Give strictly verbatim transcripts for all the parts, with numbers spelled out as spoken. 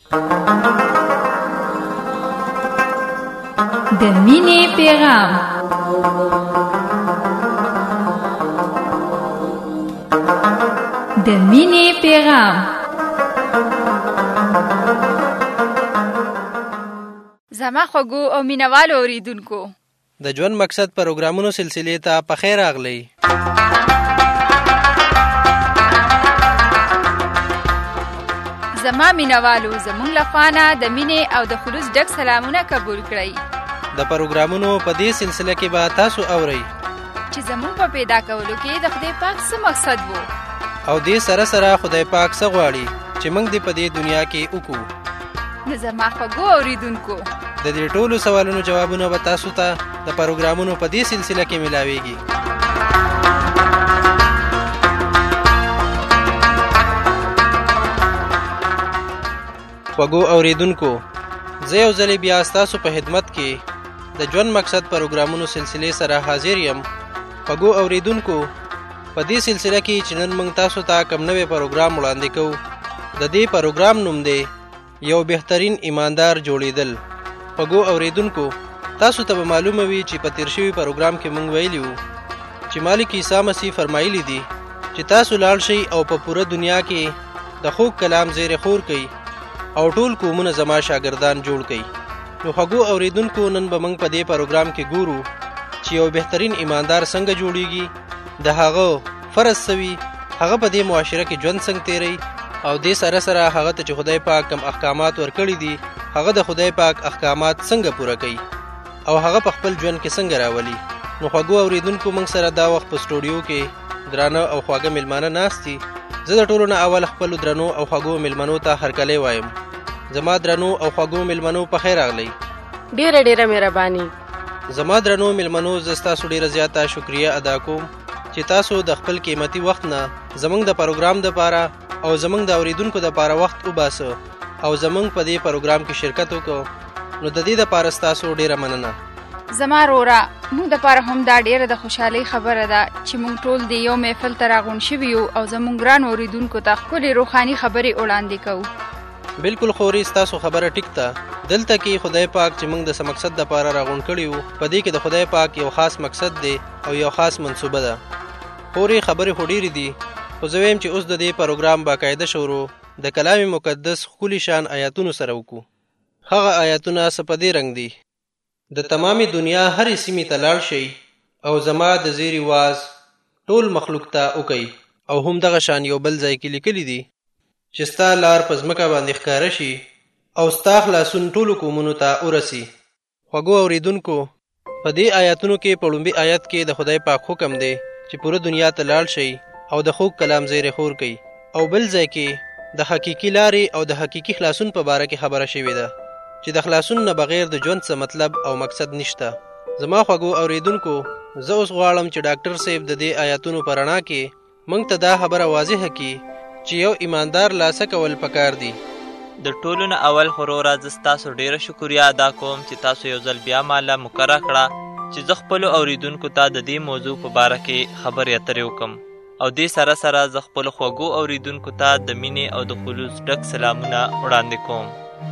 د مینې پیغام. د مینې پیغام. زما خوږو او مینوالو اوریدونکو، د ژوند مقصد پروګرامونو سلسلې ته پخیر راغلی. زما مینوالو، زمونږ لخوا نه د مینې او د خلوص ډک سلامونه قبول کړئ. د پروګرامونو په دې سلسله کې به تاسو اورئ چې زمونږ په پیدا کولو کې د خدای پاک څه مقصد وو، او دې سره سره خدای پاک څه غواړي چې موږ دې په دې دنیا کې وکړو. نو زما خوږو اوریدونکو، د دې ټولو سوالونو جوابونه به تاسو ته د پروګرامونو په دې سلسله کې ملاويږي. خوږو اوریدونکو، زه یو ځل بیا ستاسو په خدمت کې د ژوند مقصد پروګرامونو سلسلې سره حاضر یم. خوږو اوریدونکو، په دې سلسله کې چې نن موږ تاسو ته کوم نوی پروګرام وړاندې کوو، د دې پروګرام نوم دی یو بهترین ایماندار جوړېدل. خوږو اوریدونکو، تاسو ته به معلومه وي چې په تیر شوي پروګرام کې موږ ویلي وو چې مالک عیسی مسیح فرمایلی دي چې تاسو لاړ شئ او په پوره دنیا کې د خوږ کلام زیری خور کړئ او ټول قومونه زما شاګردان جوړ کړئ. نو خوږو اوریدونکو، نن به موږ په دې پروګرام کې ګورو چې یو بهترین ایماندار څنګه جوړیږي، د هغه فرض سوي هغه په دې معاشره کې ژوند څنګه تیری، او دې سره سره هغه ته چې خدای پاک کوم احکامات ورکړي دي هغه د خدای پاک احکامات څنګه پوره کوي او هغه په خپل ژوند کې څنګه راولي. نو خوږو اوریدونکو، موږ سره دا وخت په سټوډیو کې درانه او خواږه مېلمانه ناست دي. زه د ټولو نه اول خپلو درنو او خوږو مېلمنو ته هرکلی وایم. زما درنو او خوږو مېلمنو، په خیر راغلی. ډیره ډیره مهرباني. زما درنو مېلمنو، زه ستاسو ډیره زیاته شکریه ادا کوم چې تاسو د خپل قیمتي وخت نه زموږ د پروګرام دپاره او زموږ د اوریدونکو دپاره وخت وباسه او زموږ په دې پروګرام کې شرکت وکړو. نو د دې دپاره ستاسو ډیره مننه. زما رورا، موږ دپاره هم دا ډیره د خوشحالۍ خبره ده چې موږ ټول د یو محفل ته راغونډ شوي یو او زموږ ګران اوریدونکو ته ښکلې روحاني خبرې وړاندې کوو. بالکل خوري، ستاسو خبره ټیک ده. دلته کې خدای پاک چې موږ د څه مقصد دپاره راغونډ کړي وو، په دې کې د خدای پاک یو خاص مقصد دی او یو خاص منصوبه ده. خوري خبرې خو ډېرې دي، خو زه وایم چې اوس د دې پروګرام باقاعده شروع د کلام مقدس ښکلي شان آیاتونو سره وکړو. هغه آیاتونه څه په دې رنګ دي: د تمامې دنیا هرې سیمې ته لاړ شئ او زما د زیري واز ټول مخلوق ته وکئ. او هم دغه شان یو بل ځای کې لیکلي دي چې ستا لار په ځمکه باندې ښکاره شي او ستا خلاصون ټولو قومونو ته ورسي. خوږو اوریدونکو، په دې آیاتونو کې په لومبي آیت کې د خدای پاک حکم دی چې پوره دنیا ته لاړ شئ او د خوږ کلام زیری خور کئ، او بل ځای کې د حقیقي لارې او د حقیقي خلاصون په باره کې خبره شوې ده چې د خلاصون نه بغیر د ژوند څه مطلب او مقصد نشته. زما خوږو اوریدونکو، زه اوس غواړم چې ډاکټر صاحب د دې آیاتونو په رڼا کې موږ ته دا خبره واضحه کړي چې یو ایماندار لاسه کول پکار دي. د ټولو نه اول خو وروره زه ستاسو ډېره شکریه ادا کوم چې تاسو یو ځل بیا ماله مقرره کړه چې زه خپلو اوریدونکو ته د دې موضوع په باره کې خبرې اترې وکړم، او دې سره سره زه خپلو خوږو اوریدونکو ته د مینې او د خلوص ډک سلامونه وړاندې کوم.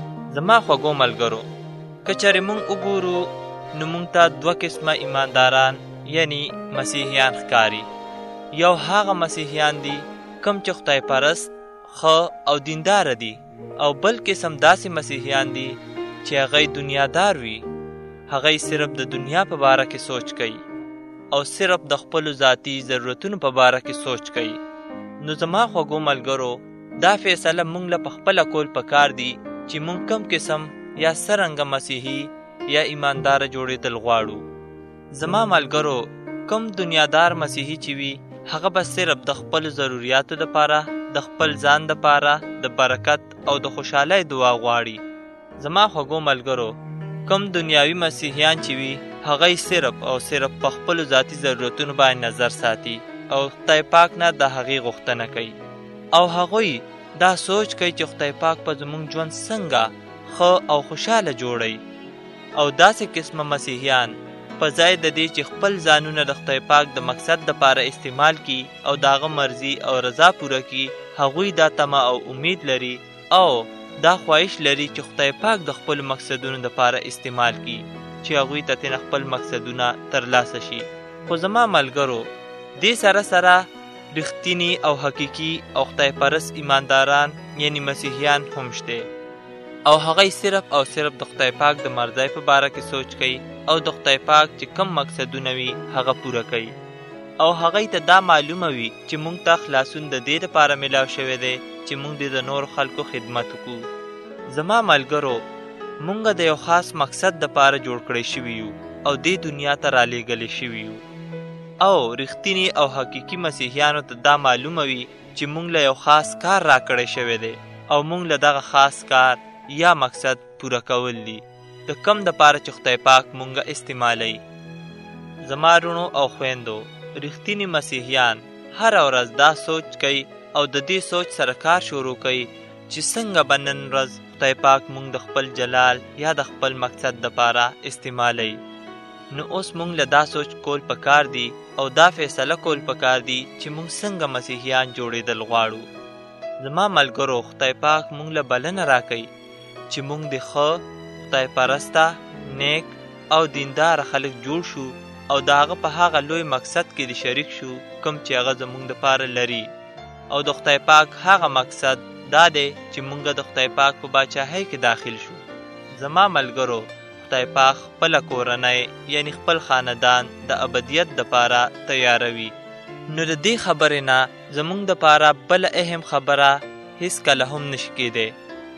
زما خوږو ملګرو، که چېرې موږ وګورو نو موږ ته دوه قسمه ایمانداران یعنی مسیحیان ښکاري. یو هغه مسیحیان دي کم چې خدای پرست، ښه او دینداره دي، او بل قسم داسې مسیحیان دي چې هغوی دنیادار وي. هغوی صرف د دنیا په باره کې سوچ کوي او صرف د خپلو ذاتي ضرورتونو په باره کې سوچ کوي. نو زما خوږو ملګرو، دا فیصله موږ له پخپله کول پکار دي چې موږ کم قسم یا څرنګه مسیحي یا ایمانداره جوړېدل غواړو. زما ملګرو، کم دنیادار مسیحي چې وي هغه به صرف د خپلو ضروریاتو دپاره، د خپل ځان دپاره د برکت او د خوشحالۍ دعا غواړي. زما خوږو ملګرو، کم دنیاوي مسیحیان چې وي هغوی صرف او صرف په خپلو ذاتي ضرورتونو باندې نظر ساتي او خدای پاک نه د هغې غوښتنه کوي، او هغوی دا سوچ کوي چې خدای پاک په زموږ ژوند څنګه ښه او خوشحاله جوړوي. او داسې قسمه مسیحیان په ځای د دې چې خپل ځانونه د خدای پاک د مقصد دپاره استعمال کړي او د هغه مرضي او رضا پوره کړي، هغوی دا تمه او امید لري او دا خواهش لري چې خدای پاک د خپل مقصدونو لپاره استعمال کړي چې هغوی ته ترې خپل مقصدونه ترلاسه شي. خو زما ملګرو، دې سره سره رښتینی او حقیقي او خدای پرست ایمانداران یعنی مسیحیان هم شته، او هغوی صرف او صرف د خدای پاک د مرضۍ په باره کې سوچ کوي او د خدای پاک چې کم مقصدونه وي هغه پوره کوي، او هغوی ته دا معلومه وي چې موږ ته خلاصون د دې لپاره میلاو شوی دی چې موږ د نور خلکو خدمت وکړو. زما ملګرو، موږ د یو خاص مقصد دپاره جوړ کړی شوي یو او دې دنیا ته رالیږلی شوي یو، او رښتینی او حقیقي مسیحیانو ته دا معلومه وي چې موږ له یو خاص کار راکړی شوی دی او موږ له دغه خاص کار یا مقصد پوره کول دي د کم دپاره چې خدای پاک مونږه استعمالوي. زما رونو او خویندو، رښتینی مسیحیان هره ورځ دا سوچ کوي او د دې سوچ سره کار شروع کوي چې څنګه به نن ورځ خدای پاک مونږ د خپل جلال یا د خپل مقصد دپاره استعمالوي. نو اوس مونږ له دا سوچ کول پکار دي او دا فیصله کول پکار دي چې مونږ څنګه مسیحیان جوړېدل غواړو. زما ملګرو، خدای پاک مونږ له بلنه راکوي چې مونږ د ښه، خدای پرسته، نیک او دیندار خلک جوړ شو او د هغه په هغه لوی مقصد کې د شریک شو کوم چې هغه زمونږ دپاره لري. او د خدای پاک هغه مقصد دا دی چې مونږ د خدای پاک په باچاهۍ کې داخل شو. زما ملګرو، خدای پاک خپله کورنۍ یعنی خپل خاندان د ابدیت دپاره تیاروي. نو د دې خبرې نه زمونږ دپاره بله اهم خبره هیڅکله هم نشي کېدی.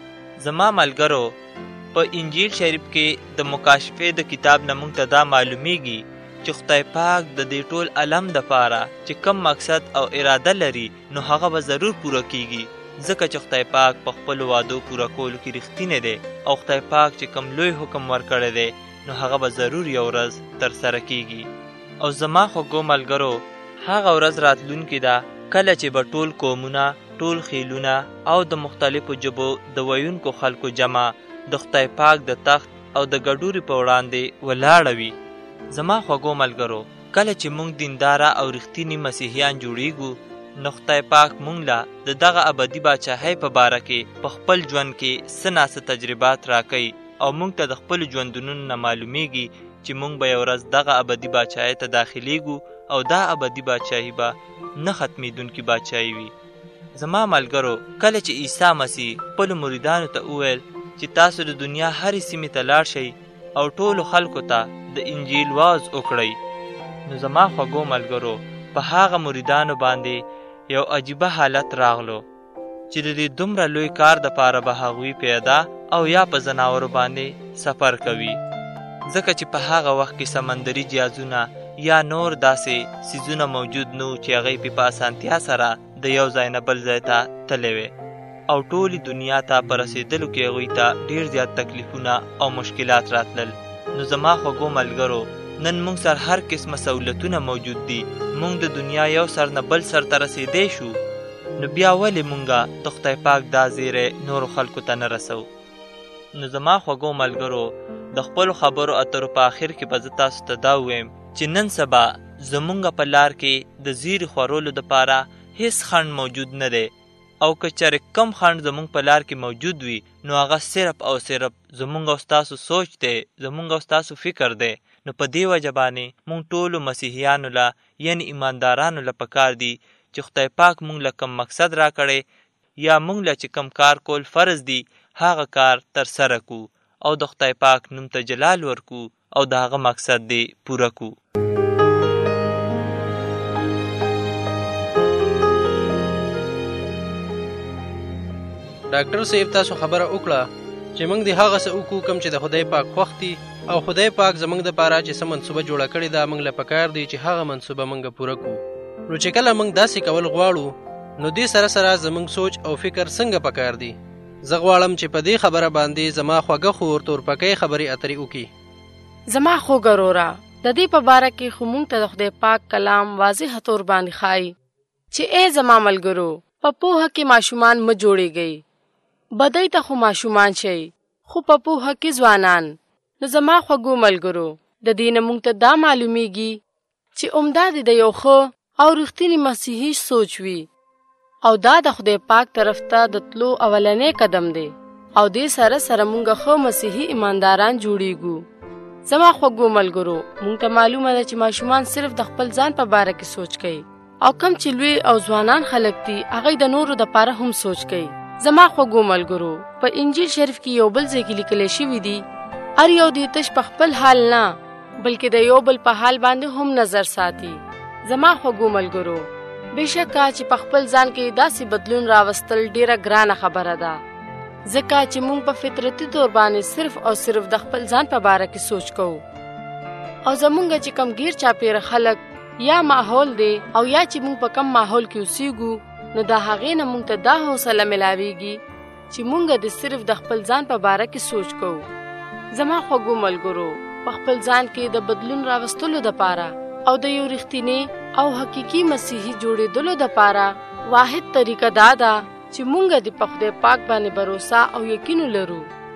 زما ملګرو، په انجیل شریف کې د مکاشفې د کتاب نه مونږ ته دا معلومیږي چې خدای پاک د دې ټول عالم دپاره چې کم مقصد او اراده لري نو هغه به ضرور پوره کیږي، ځکه چې خدای پاک په خپلو وعدو پوره کولو کې رښتینی دی او خدای پاک چې کم لوی حکم ورکړی دی نو هغه به ضرور یو ورځ ترسره کیږي. او زما خوږو ملګرو، هغه ورځ راتلونکې ده کله چې به ټول قومونه، ټول خیلونه او د مختلفو ژبو د ویونکو خلکو جمع د خدای پاک د تخت او د ګډوري په وړاندې ولاړه وي. زما خوږو ملګرو، کله چې موږ دینداره او رښتینی مسیحیان جوړیږو نو خدای پاک موږ له د دغه ابدي باچاهۍ په باره کې په خپل ژوند کې څه ناڅه تجربات راکوي او موږ ته د خپلو ژوندونو نه معلومیږي چې موږ به یو ورځ دغه ابدي باچاهۍ ته داخلیږو او دا ابدي باچاهي به نه ختمېدونکې باچاهي وي. زما ملګرو، کله چې عیسی مسیح خپلو مریدانو ته وویل چې تاسو د دنیا هرې سیمې ته لاړ شئ او ټولو خلکو ته د انجیل واعظ وکړئ، نو زما خوږو ملګرو، په هغه مریدانو باندې یو عجیبه حالت راغلو چې د دې دومره لوی کار دپاره به هغوی پیاده او یا په ځناورو باندې سفر کوي، ځکه چې په هغه وخت کې سمندري جهازونه یا نور داسې څیزونه موجود نو چې هغوی پې په اسانتیا سره د یو ځای نه بل ځای ته تللی وې او ټولې دنیا ته په رسېدلو کې هغوی ته ډېر زیات تکلیفونه او مشکلات راتلل. نو زما خوږو ملګرو، نن موږ سره هر قسمه سهولتونه موجود دي، موږ د دنیا یو سر نه بل سر ته رسېدی شو، نو بیا ولې موږ د خدای پاک دا زیری نورو خلکو ته نه رسو؟ نو زما خوږو ملګرو، د خپلو خبرو اترو په آخر کې به زه تاسو ته دا ووایم چې نن سبا زمونږ په لار کې د زیري خورولو دپاره هیڅ خنډ موجود نه دی، او که چېرې کم خنډ زمونږ په لار کې موجود وي نو هغه صرف او صرف زمونږ او ستاسو سوچ دی، زمونږ او ستاسو فکر دی. نو په دې وجه باندې مونږ ټولو مسیحیانو له یعنی ایماندارانو له پکار دي چې خدای پاک مونږ له کم مقصد را کړی یا مونږ له چې کم کار کول فرض دي هغه کار ترسره کو او د خدای پاک نوم ته جلال ورکو او د هغه مقصد دی پوره کو. ډاکټر صاحب تاسو خبره وکړه چې موږ د هغه څه وکړو کوم چې د خدای پاک خوښ دي او خدای پاک زموږ دپاره چې څه منصوبه جوړه کړې ده موږ له پکار دی چې هغه منصوبه موږ پوره کړو. نو چې کله موږ داسې کول غواړو نو دې سره سره زموږ سوچ او فکر څنګه پکار دی؟ زه غواړم چې په دې خبره باندې زما خوږه خور تورپکۍ خبرې اترې وکړي. زما خوږه وروره، د دې په باره کې خو موږ ته د خدای پاک کلام واضح طور باندې ښایي چې ای زما ملګرو، په پوهه کې ماشومان مه جوړېږئ، بدۍ ته خو ماشومان شئ خو په پوهه کې ځوانان. نو زما خوږو ملګرو، د دې نه موږ ته دا معلومیږي چې عمده دې د یو ښه او رښتیني مسیحي سوچ وي او دا د خدای پاک طرف ته د تلو اولنی قدم دی. او دې سره سره مونږ خو مسیحي ایمانداران جوړیږو. زما خوږو ملګرو، مونږ ته معلومه ده چې ماشومان صرف د خپل ځان په باره کې سوچ کوي او کم چې لوی او ځوانان خلک دي هغه د نورو د پاره هم سوچ کوي. زما خوږو ملګرو، په انجیل شریف کې یو بل ځای کې لیکل شوی دی هر یو دې تش په خپل حال نه بلکې د یو بل په حال باندې هم نظر ساتي. زما خوږو ملګرو، بېشکه چې په خپل ځان کې داسې بدلون راوستل ډیره ګرانه خبره ده، ځکه چې مونږ په فطرتي طور باندې صرف او صرف د خپل ځان په باره کې سوچ کوو او زمونږ چې کم غیر چاپیره خلک یا ماحول دی او یا چې مونږ په کم ماحول کې اوسېږو نو د هغې نه مونږ ته دا حوصله ملاویږي چې مونږ د صرف د خپل ځان په باره کې سوچ کوو. زما خوږو ملګرو، په خپل ځان کې د بدلون راوستلو دپاره او د یو رښتینی او حقیقي مسیحي جوړېدلو دپاره واحد طریقه دا ده چې مونږ د په خدای پاک باندې باور او یقین لرو.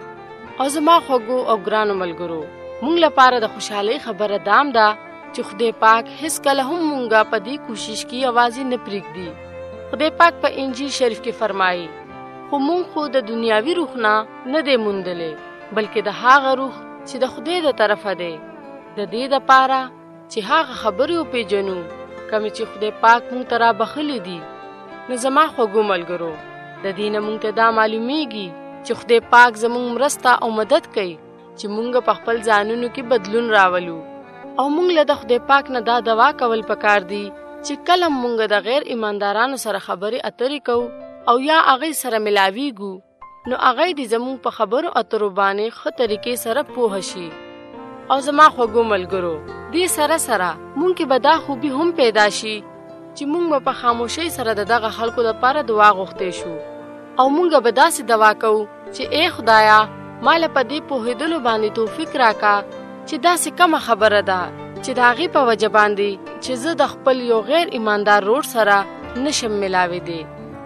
او زما خوږو او ګرانو ملګرو، مونږ لپاره د خوشحالۍ خبره دام ده چې خدای پاک هیڅ کله هم مونږه په دې کوشش کې یوازې نه پرېږدي. خدای پاک په انجیل شریف کې فرمایي، خو مونږ خو د دنیاوي روح نه نه دی موندلی بلکې د هغه روح چې د خدای د طرفه دی، د دې دپاره چې هغه خبرې وپېژنو کومې چې خدای پاک مونږ ته رابخلي دي. نو زما خوږو ملګرو، د دې نه مونږ ته دا معلومیږي چې خدای پاک زموږ مرسته او مدد کوي چې مونږ په خپل ځانونو کې بدلون راولو. او مونږ له د خدای پاک نه دا دعا کول پکار دي چې کله مونږ د غیر ایماندارانو سره خبرې اترې کوو او یا هغې سره ملاویږو نو هغې دې زموږ په خبرو اترو باندې ښه طریقې سره پوه شي. او زما خوږو ملګرو، دې سره سره مونږ کې به دا خوبي هم پیدا شي چې مونږ به په خاموشۍ سره د دغه خلکو دپاره دعا غوښتی شو او مونږ به داسې دعا کوو چې ای خدایا ما له په دې پوهېدلو باندې توفیق راکا چې داسې کومه خبره ده چې د هغې په وجه باندې چې زه د خپل یو غیر ایماندار روډ سره نشم ملاوېدی.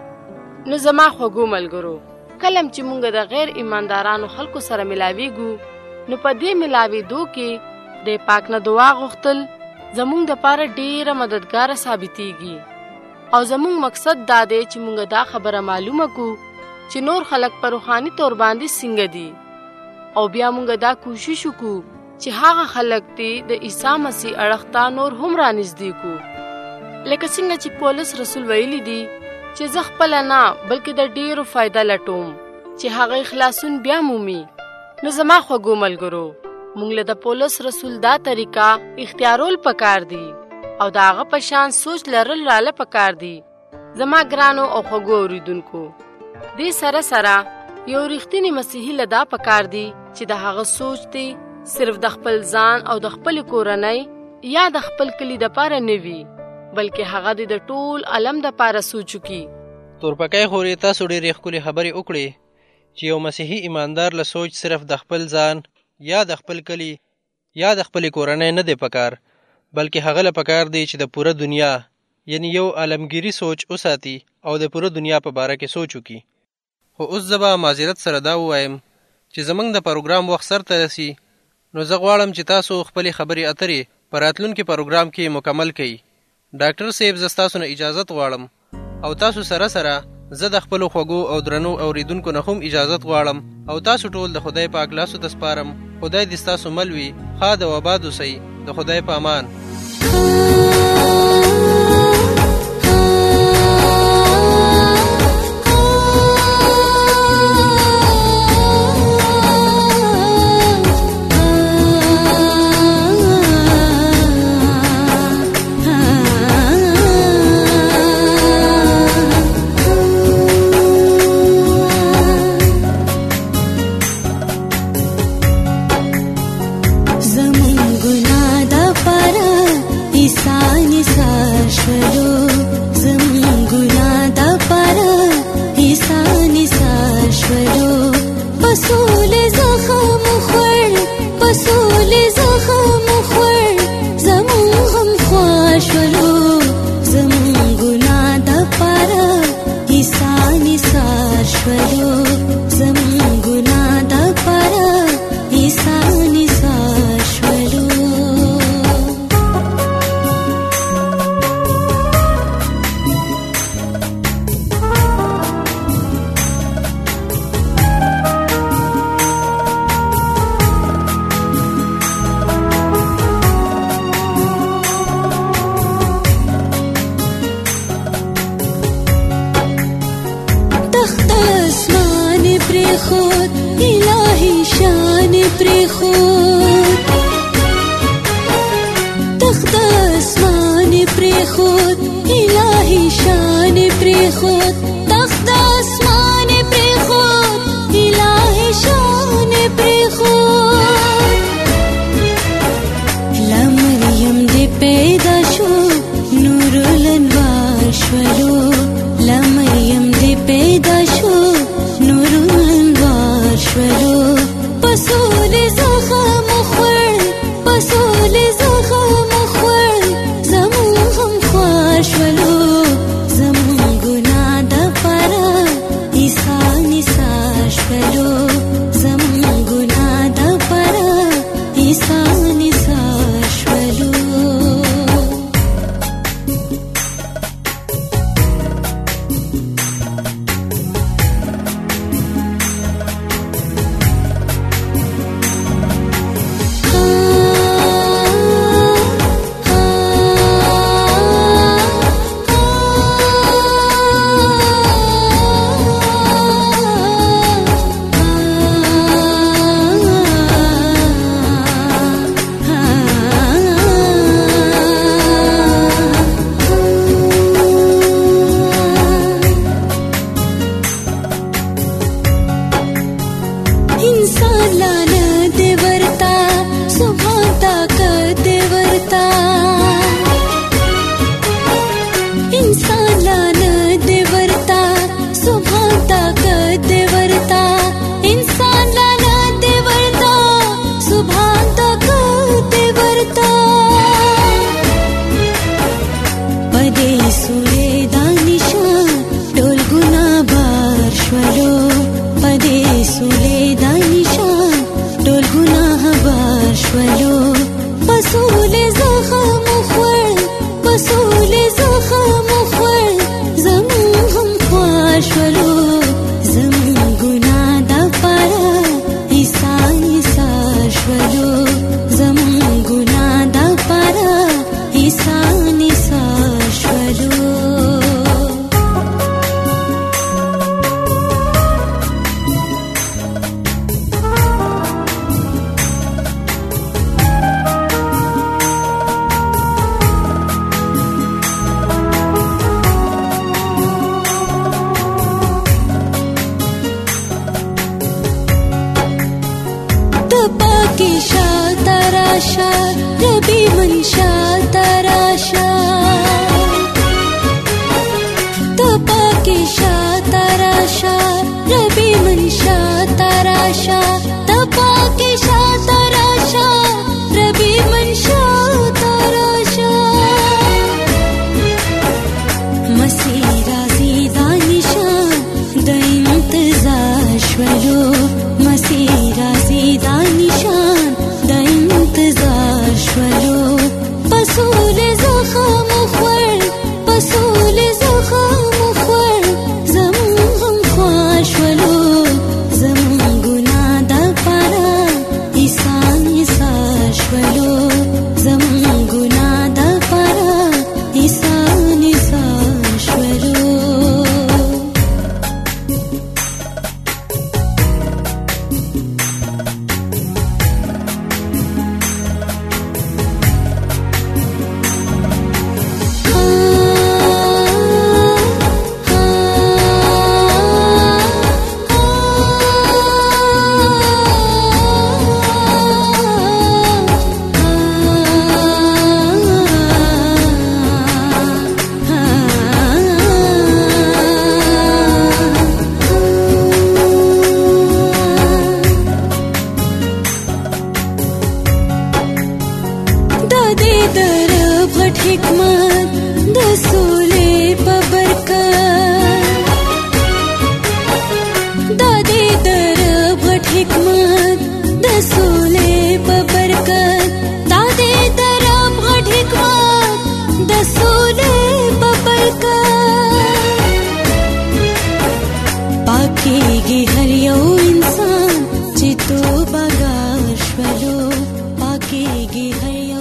نو زما خوږو ملګرو، کله چې مونږ د غیر ایماندارانو خلکو سره ملاویږو نو په دې ملاوېدو کې د پاک نه دعا غوښتل زمونږ دپاره ډیره مددګاره ثابتېږي. او زمونږ مقصد دا دی چې مونږ دا خبره معلومه کو چې نور خلک په روحاني طور باندې څنګه دي او بیا مونږ دا کوشش وکړو چې هغه خلک دې د عیسی مسیح اړخ ته نور هم رانږدې کو. لکه څنګه چې پولس رسول ویلی دی چې زه خپله نه بلکې د ډیرو فایده لټوم چې هغه خلاصون بیا مومي. نو زما خوږو ملګرو، مونږ له د پولس رسول دا طریقه اختیارول پکار دی او د هغه په شان سوچ لرل راله پکار دی. زما ګرانو او خوږو اورېدونکو، دې سره سره یو رښتینی مسیحي له دا پکار دی چې د هغه سوچ دی صرف د خپل ځان او د خپل کورنۍ یا د خپل کلی دپاره نه وي بلکې هغه د ټول عالم دپاره سوچو کی. تورپکی خورې تاسو ډېرې ښکلې خبرې وکړې چې یو مسیحي ایماندار له سوچ صرف د خپل ځان یا د خپل کلی یا د خپلې کورنۍ نه دی پکار بلکې هغه له پکار دی چې د پوره دنیا یعنی یو عالمګیري سوچ وساتي او د پوره دنیا په باره کې سوچ وکړي. خو اوس زه به معذرت سره دا ووایم چې زموږ د پروګرام وخت سرته رسي نو زه غواړم چې تاسو خپلې خبرې اترې په راتلونکي پروګرام کې مکمل کړئ. ډاکټر صاحب زه ستاسو نه اجازت غواړم او تاسو سره سره زه د خپلو خوږو او درنو اوریدونکو نه هم اجازت غواړم او تاسو ټول د خدای پاک لاسو ته سپارم. خدای دې ستاسو مل وي. ښاد او آباد اوسئ. د خدای په امان. زمون ګناه د پاره عیسی پریخود تخت اسمان پریخود الهی شان پریخود تخت اسمان پریخود الهی شان پریخود لمریم دی پیدا شو نور الانوار شولو لمریم دی پیدا شو نور الانوار شولو پسول زخم خور پسول زخم خور زمون هم خوار شولو زمون گناه دا پارا ایسا نیسا شولو زمون گناه دا پارا ایسا نیسا شولو इंसान लाना देवरता सुभाता का देवरता इंसान लाना देवरता सुभाता का देवरता इंसान लाना देवरता सुभाता का देवरता पदे सुरे दानिशान डोल गुना बार श्वलो पदे सुले दानिशान डोल गुनाह बार श्वलो पसूले जखम ख्वर पसूले जखम ख्वर जमून हम ख्वार श्वलो जमून गुनाह दा पारा ईसा ईसा श्वलो जमून गुनाह दा पारा ईसा ईसा श्वलो तपाकी शा तराशा रबी मनशा तराशा तपाकी शा तराशा रबी मनशा तराशा तपाकी शा तराशा रबी मनशा तराशा मसीरा जीदा निशान द इंतजार श्वलो मसीरा जीदा निशान द इंतजार श्वलो पसूल जखम ख्वर पसूल जखम ख्वर जमून हम ख्वार श्वलो जमून गुनाह दा पारा ईसा ईसा श्वलो जमून गुनाह दा पारा ईसा ईसा श्वलो हिकमत दसूले बबरकत दादे दर भट हिकमत दसूले बबरकत दादे दर भट हिकमत दसूले बबरकत पाकेगी हर यौ इंसान चितो बगाश्वलो पाकेगी हर यौ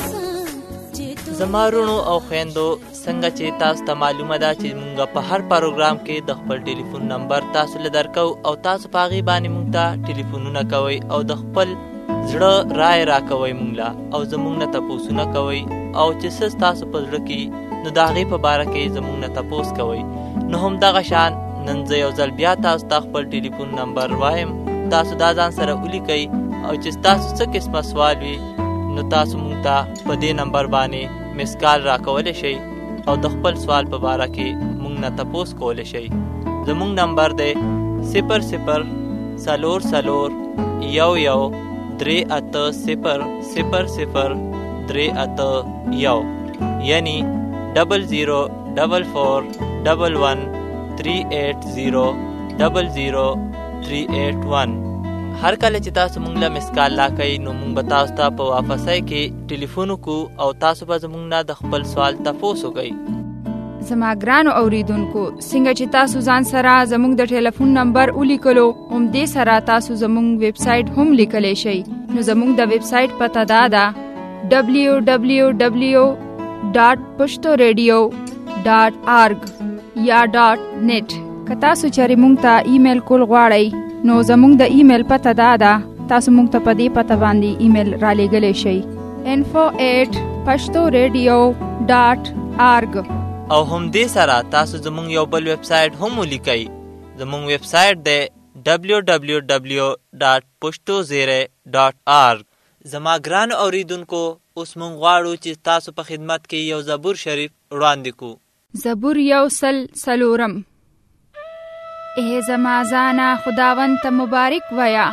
زمارونو او خويندو څنګه چې تاسو ته معلومه ده چې مونږ په هر پروګرام کې د خپل ټلیفون نمبر تاسو له درکو او تاسو په هغې باندې مونږ ته ټلیفونونه کوئ او د خپل زړه رای راکوئ مونږ له او زمونږ نه تپوسونه کوئ او چې څه ستاسو په زړه کې نو د هغې په باره کې زمونږ نه تپوس کوئ. نو هم دغه شان نن زه یو ځل بیا تاسو ته خپل ټلیفون نمبر وایم. تاسو دا ځان سره ولیکئ او چې ستاسو څه قسمه سوال وي نو تاسو مونږ ته په دې نمبر باندې مس کال راکولی شئ او د خپل سوال په باره کې مونږ نه تپوس کولی شئ. زمونږ نمبر دی صفر صفر څلور څلور یو یو درې اته صفر صفر صفر درې اته یو یعنی ډبل زیرو ډبل فور ډبل ون تھری ایٹ زیرو ډبل زیرو تھری ایٹ ون. هر کله چې تاسو مونږ له مس کال راکئ نو مونږ به تاسو ته په واپسۍ کې ټلیفون وکړو او تاسو به زمونږ نه د خپل سوال تپوس وکئ. زما ګرانو اوریدونکو، څنګه چې تاسو ځان سره زموږ د ټلیفون نمبر ولیکلو، همدې سره تاسو زموږ ویب سایټ هم لیکلی شئ. نو زموږ د ویب سایټ پته دا ده ډبلیو ډبلیو ډبلیو ډاټ پښتو ریډیو ډاټ آرګ یا ډاټ نیټ. که تاسو چېرې موږ ته ایمیل کول غواړئ نو زموږ د ایمیل پته دا ده، تاسو موږ ته په دې پته باندې ایمیل را لیږلی شئ info at پښتو ریډیو ډاټ آرګ. او هم دې سره تاسو زموږ یو بل ویب سایټ هم ولیکئ. زموږ ویب سایټ دی ډبلیو ډبلیو ډبلیو ډاټ پښتو زیری ډاټ آرګ. زما ګرانو اوریدونکو، اوس موږ غواړو چې تاسو په خدمت کې یو زبور شریف وړاندې کړو. زبور یو سل څلورم. ای زما ځانه خداوند ته مبارک ویا،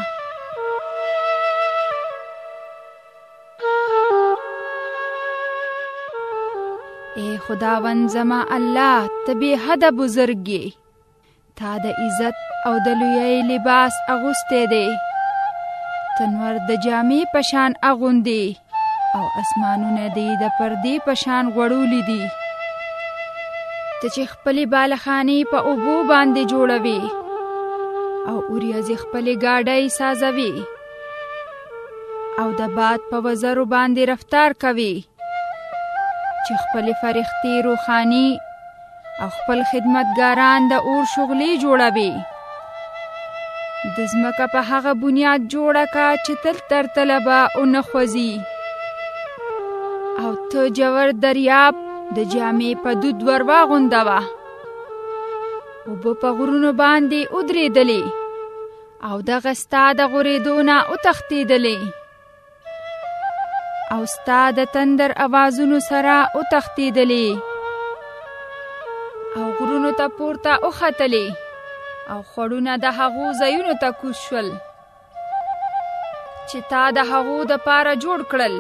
اے خداوند زما الله ته بې حده بزرګ یې، تا د عزت او د لویۍ لباس اغوستی دی، تنور د جامې په شان اغوندې او اسمانونه دې د پردې په شان غوړولی دي. ته چې خپلې بالخانې په اوبو باندې جوړوي او اوریځې خپلې ګاډۍ سازوي او د باد په وزرو باندې رفتار کوي، چې خپلې فرښتې روښاني او خپل خدمتګاران د اور شغلې جوړوي. د ځمکه په هغه بنیاد جوړه کا چې تل تر تله به ونه خوځي، او ته جوور دریاب د جامې په دود ور واغوندوه. اوبه په غرونو باندې ودرېدلې او دغه ستا د غورېدو نه وتښتېدلې او ستا د تندر اوازونو سره وتښتېدلې او غرونو ته پورته وختلې او خوړونه د هغو ځایونو ته کوز شول چې تا د هغو دپاره جوړ کړل.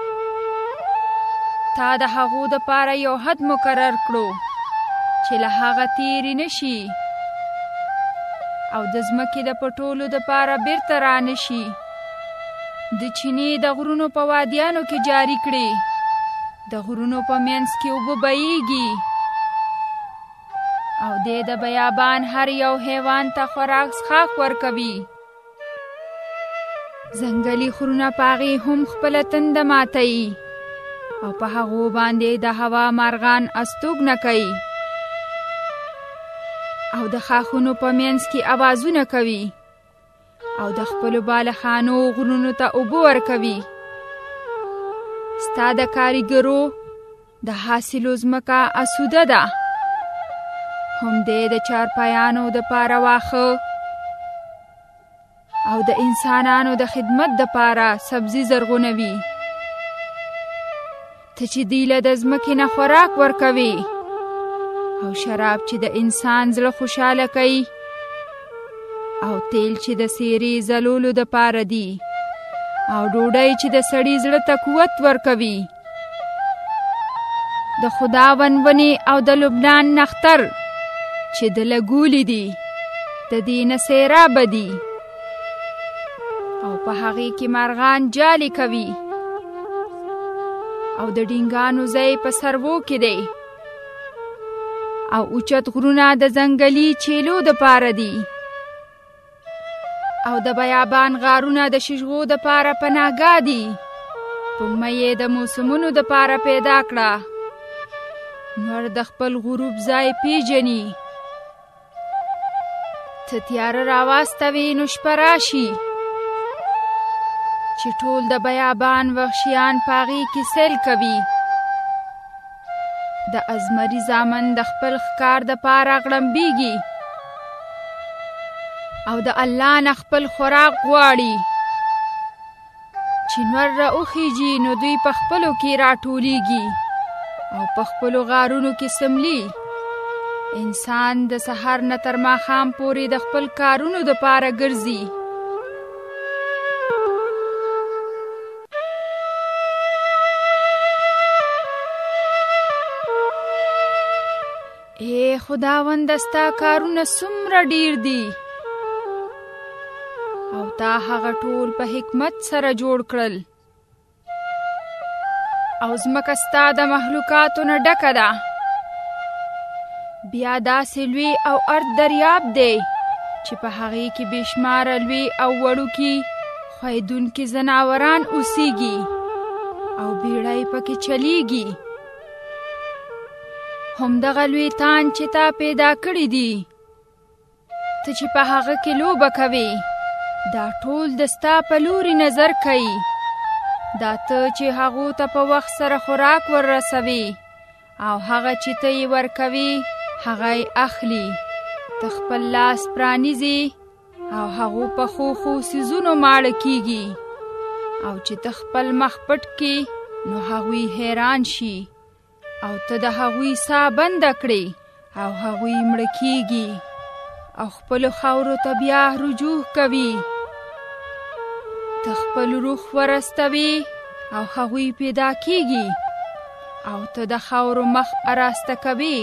تا د هغو دپاره یو حد مقرر کړو چې له هغه تیری نشي او د ځمکې د پټولو دپاره بیرته رانشي. د چینې د غرونو په وادیانو کې جاری کړي، د غرونو په منځ کې اوبه بهیږي او دې د بیابان هر یو حیوان ته خوراک څښاک ورکوي. ځنګلي خرونه په هغې هم خپله تنده ماتوي او په هغو باندې د هوا مارغان استوګنه کوي او د ښاخونو په منځ کې اوازونه کوي او د خپلو بالخانو غرونو ته اوبه ورکوي. ستا د کاریګرو د حاصلو ځمکه اسوده ده، هم دې د چارپایانو دپاره واښه او د انسانانو د خدمت دپاره سبزي زرغونوي. ته چې دی له د ځمکې نه خوراک ورکوي او شراب چې د انسان زړه خوشحاله کوي او تیل چې د سیرې ځلولو دپاره دي او ډوډۍ چې د سړي زړه ته قوت ورکوي. د خداوند ونې او د لبنان نختر چې د لګولي دي د دې نه سیرابه دي او په هغې کې مرغان جالې کوي او د ډینګانو ځای په سروو کې دی او اوچت غرونه د ځنګلي چیلو دپاره دي او د بیابان غارونه د ششغو دپاره پناهګاه دي. سپوږمۍ یې د موسمونو دپاره پیدا کړه، نور د خپل غروب ځای پیژني. ته تیاره راواستوې نو شپه راشي، چې ټول د بیابان وحشیان پاغي کې سیل کوي. د ازمري زامن د خپل ښکار د پاره غړمبیږي او د الله نه خپل خوراک غواړي. چې نور راوخیږي نو دوی په خپلو کې راټولیږي او په خپلو غارونو کې سملی. انسان د سحر نه تر ماښام پورې د خپل کارونو د پاره ګرځي. اے خداوند ستا کارونه څومره ډیر دي او تا هغه ټول په حکمت سره جوړ کړل. او ځمکه ستا د مخلوقاتو نه ډکه ده. بیا داسې لوی او ارد دریاب دی چې په هغې کې بېشماره لوی او وړوکي ښویدونکي ځناوران اوسیږي او بیړۍ پکې چلیږي. همدغه لوی تان چې تا پیدا کړي دي ته چې په هغه کې لوبه کوې دا ټول د ستا په لوري نظر کوي. دا ته چې هغو ته په وخت سره خوراک وررسوي او هغه چې ته یې ورکوي هغه یې اخلي. ته خپل لاس پرانیزي او هغو په خو خو څیزونو ماړه کیږي او چې ته خپل مخ پټ کړي نو هغوی حیران شي او ته د هغوی ساه بنده کړې او هغوی مړه کیږي او خپلو خاورو ته بیا رجوع کوي. ته خپل روح ورستوي او هغوی پیدا کیږي او ته د خاورو مخ اراسته کوي.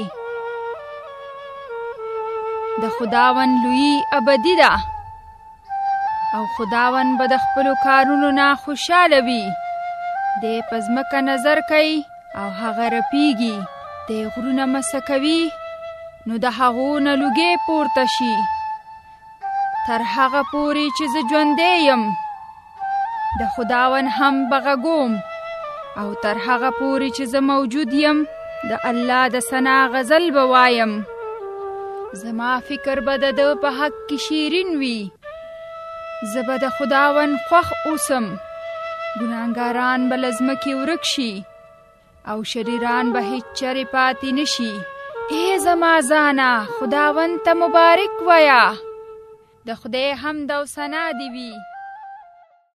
د خداوند لویی ابدي ده او خداوند به د خپلو کارونو نه خوشحاله وي. دی په ځمکه نظر کوي او هغه رپیږي. دی غرونه مسه کوي نو د هغو نه لوګې پورته شي. تر هغه پورې چې زه ژوندی یم د خداوند هم بغږوم او تر هغه پورې چې زه موجود یم د الله د ثنا غزل به وایم. زما فکر به د ده په حق کې شیرین وي. زه به د خداوند خوښ اوسم. ګناهګاران به له ځمکې ورک شي او شریران به هیڅ چرې پاتې نشي. ای زما ځانه خداوند ته مبارک وایه. د خدای حمد او ثنا دې وي.